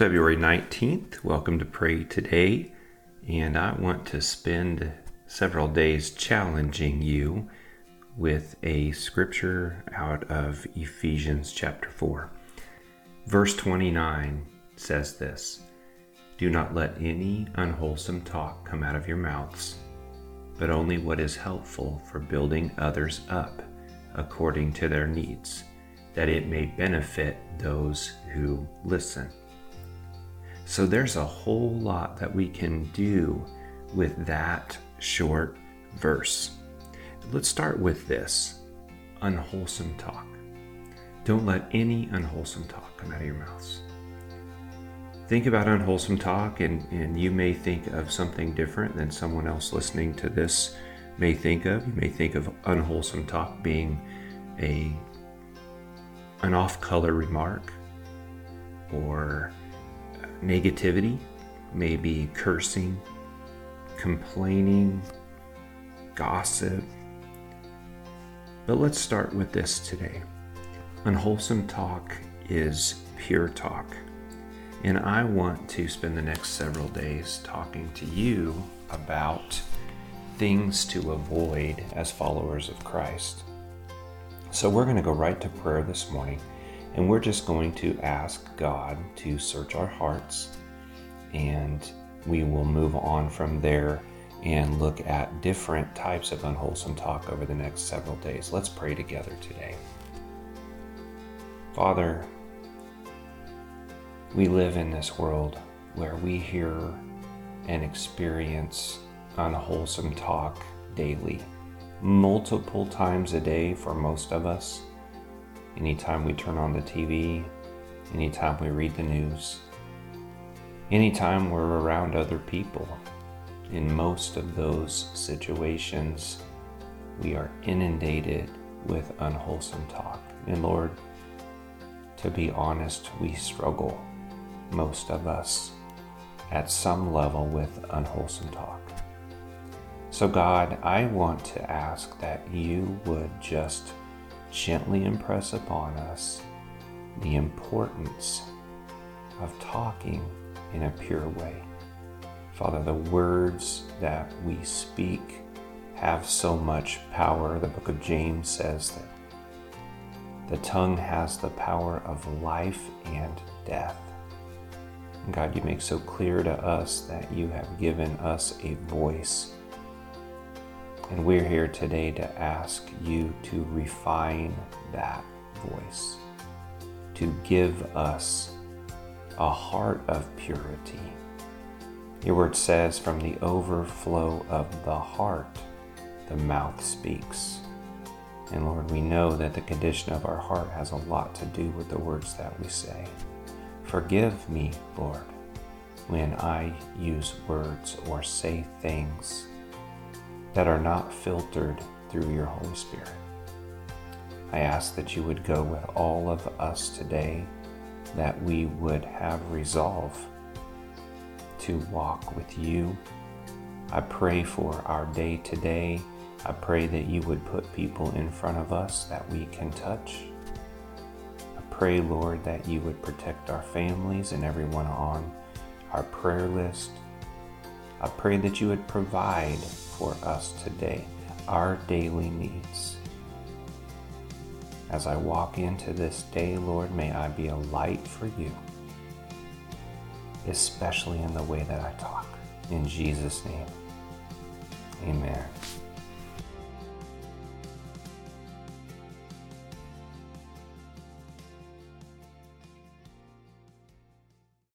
February 19th. Welcome to Pray Today. And I want to spend several days challenging you with a scripture out of Ephesians chapter 4. Verse 29 says this: "Do not let any unwholesome talk come out of your mouths, but only what is helpful for building others up according to their needs, that it may benefit those who listen." So there's a whole lot that we can do with that short verse. Let's start with this: unwholesome talk. Don't let any unwholesome talk come out of your mouths. Think about unwholesome talk, and you may think of something different than someone else listening to this may think of. You may think of unwholesome talk being an off-color remark, or negativity, maybe cursing, complaining, gossip. But let's start with this today. Unwholesome talk is pure talk. And I want to spend the next several days talking to you about things to avoid as followers of Christ. So we're going to go right to prayer this morning, and we're just going to ask God to search our hearts, and we will move on from there and look at different types of unwholesome talk over the next several days. Let's pray together today. Father, we live in this world where we hear and experience unwholesome talk daily, multiple times a day for most of us. Anytime we turn on the TV, anytime we read the news, anytime we're around other people. In most of those situations, we are inundated with unwholesome talk. And Lord, to be honest, we struggle, most of us, at some level with unwholesome talk. So God, I want to ask that you would just gently impress upon us the importance of talking in a pure way. Father, the words that we speak have so much power. The book of James says that the tongue has the power of life and death. And God, you make so clear to us that you have given us a voice. And we're here today to ask you to refine that voice, to give us a heart of purity. Your word says, from the overflow of the heart, the mouth speaks. And Lord, we know that the condition of our heart has a lot to do with the words that we say. Forgive me, Lord, when I use words or say things that are not filtered through your Holy Spirit. I ask that you would go with all of us today, that we would have resolve to walk with you. I pray for our day today. I pray that you would put people in front of us that we can touch. I pray, Lord, that you would protect our families and everyone on our prayer list. I pray that you would provide for us today our daily needs. As I walk into this day, Lord, may I be a light for you, especially in the way that I talk. In Jesus' name, amen.